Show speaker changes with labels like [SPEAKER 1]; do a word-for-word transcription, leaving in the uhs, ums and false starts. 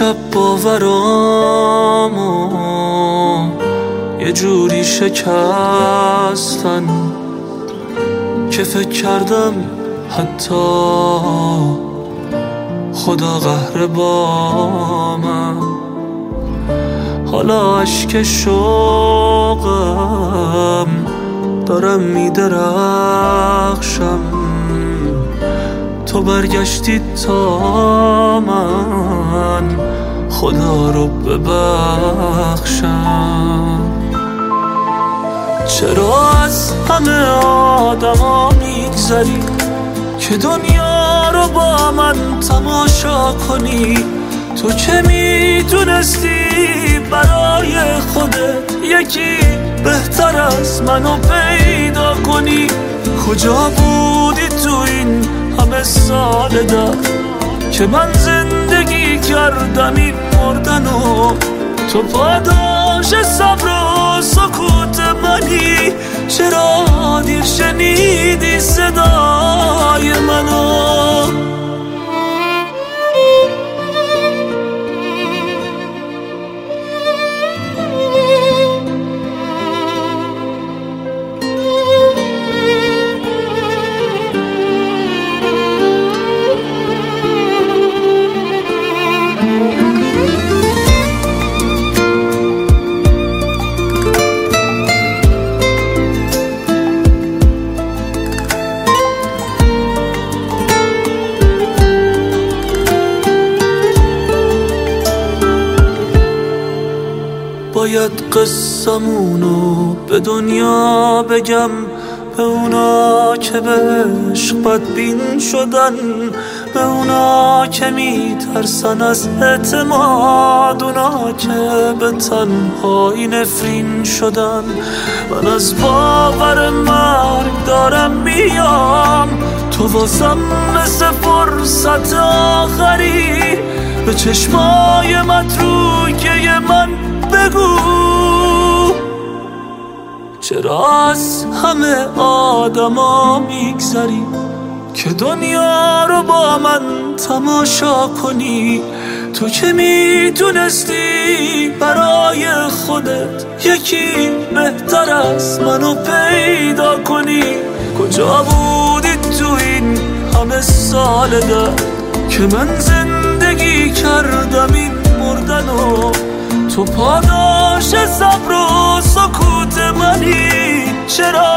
[SPEAKER 1] شب باورامو یه جوری شکستن که فکر کردم حتی خدا قهر با من. حالا اشک شوقم دارم میدرخشم، تو برگشتی تا من خدا رو ببخشم. چرا از همه آدما میگذری که دنیا رو با من تماشا کنی؟ تو که میتونستی برای خودت یکی بهتر از منو پیدا کنی. کجا بودی تو این همه سال در که من زندگی کردم این مردنو؟ تو پاداش صبر و سکوت منی، چرا دیر شنیدی صدای منو؟ باید قصمونو به دنیا بگم، به اونا که به عشق بدبین شدن، به اونا که میترسن از اعتماد، اونا که به تنهایی نفرین شدن. من از باور مرگ دارم میام، تو واسم مثل فرصت آخری. به چشمای متروکه من بگو چرا از همه آدما میگذری که دنیا رو با من تماشا کنی؟ تو که میتونستی برای خودت یکی بهتر از منو پیدا کنی. کجا بودی تو این همه سال در که من زندگی کردم این مردنو؟ تو پاداش صبر و سکوت منی، چرا